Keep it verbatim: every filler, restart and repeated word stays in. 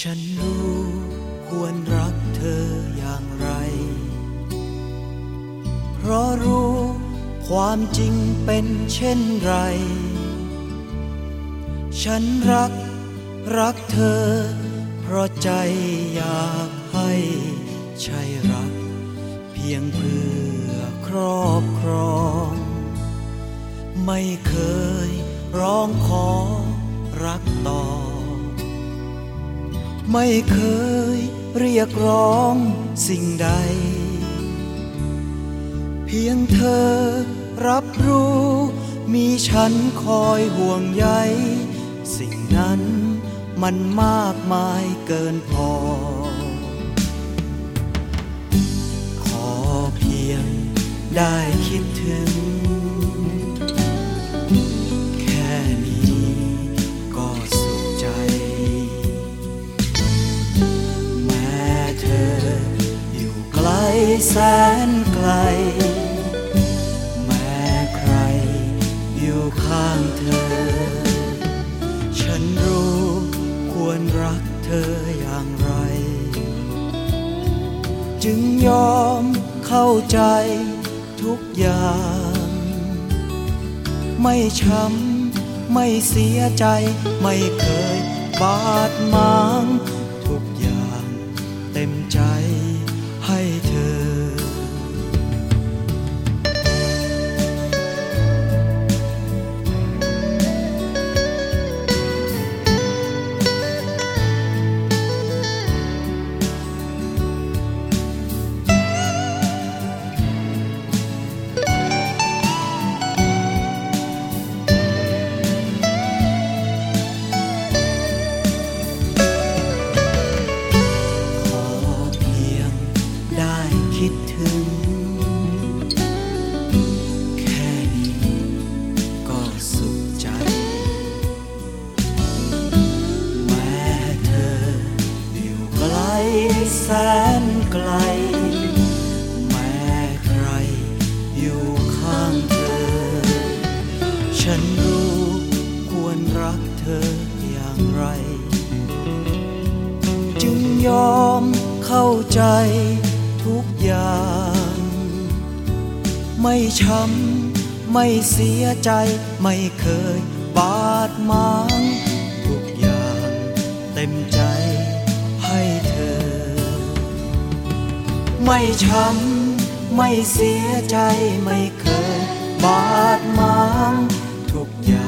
ฉันรู้ควรรักเธออย่างไรเพราะรู้ความจริงเป็นเช่นไรฉันรักรักเธอเพราะใจอยากให้ใช่รักเพียงเพื่อครอบครองไม่เคยร้องขอรักต่อไม่เคยเรียกร้องสิ่งใดเพียงเธอรับรู้มีฉันคอยห่วงใยสิ่งนั้นมันมากมายเกินพอขอเพียงได้คิดถึงแค่นี้ก็สุขใจแม้เธออยู่ไกลแสนไกลแม้ใครอยู่ข้างเธอฉันรู้ควรรักเธออย่างไรจึงยอมเข้าใจทุกอย่างไม่ช้ำไม่เสียใจไม่เคยบาดหมางทุกอย่างเต็มใจให้เธอคิดถึงแค่นี้ก็สุขใจแม้เธออยู่ไกลแสนไกลแม้ใครอยู่ข้างเธอฉันรู้ควรรักเธออย่างไรจึงยอมเข้าใจทุกอย่างไม่ช้ำไม่เสียใจไม่เคยบาดหมางทุกอย่างเต็มใจให้เธอไม่ช้ำไม่เสียใจไม่เคยบาดหมางทุกอย่าง